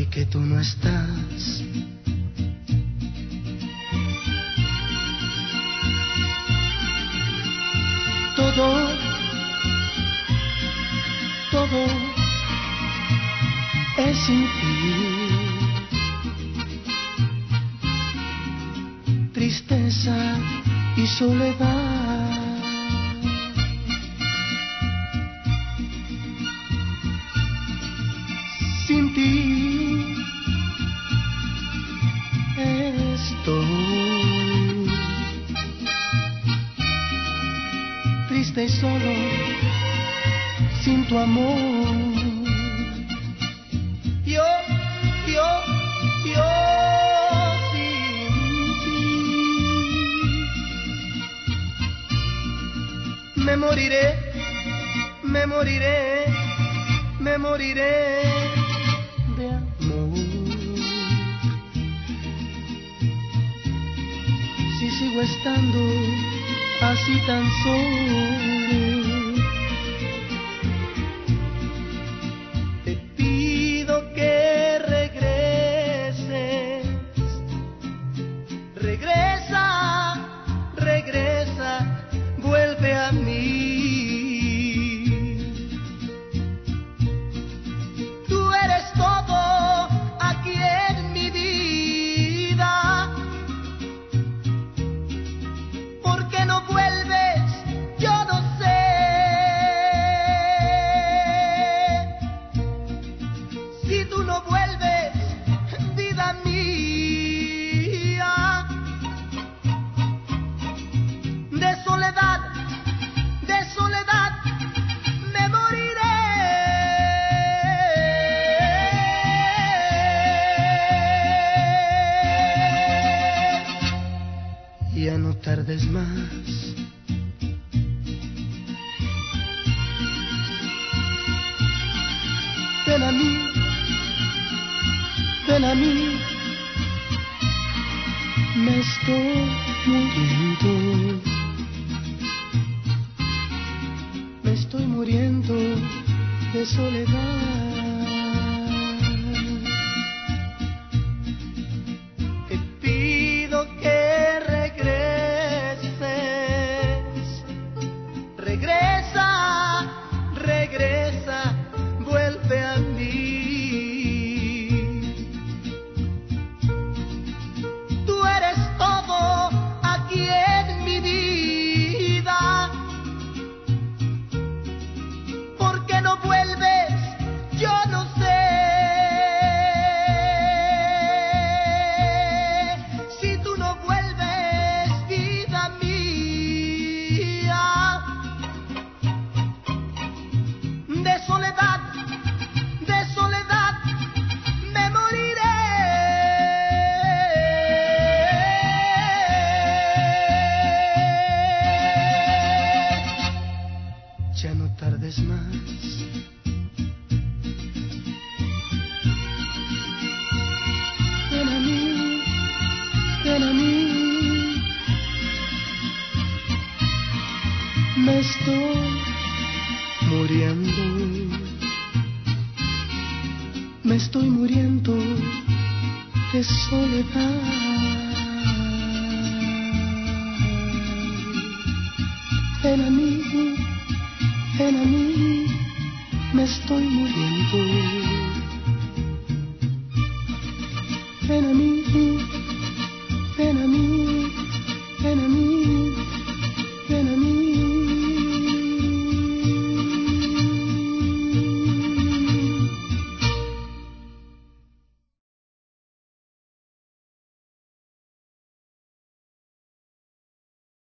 hoy que tú no estás. Todo es sin ti. Tristeza y soledad. Sin ti estoy triste y solo, sin tu amor. Yo sin ti me moriré de amor. Si sigo estando así tan solo, te pido que regreses. Regresa, vuelve a mí. Tú eres todo aquí en mi vida. ¿Por qué no vuelves? Yo no sé. Si tú no vuelves, vida mía, de soledad me moriré. Ya no tardes más. Ven a mí, me estoy muriendo de soledad. Te pido que regreses. Regresa, vuelve a mí. Tú eres todo aquí en mi vida. ¿Por qué no vuelves? Yo no sé. Si tú no vuelves, vida mía, de soledad me moriré. Ya no tardes más. Ven a mí, me estoy muriendo de soledad. Ven a mí, me estoy muriendo. Ven a mí.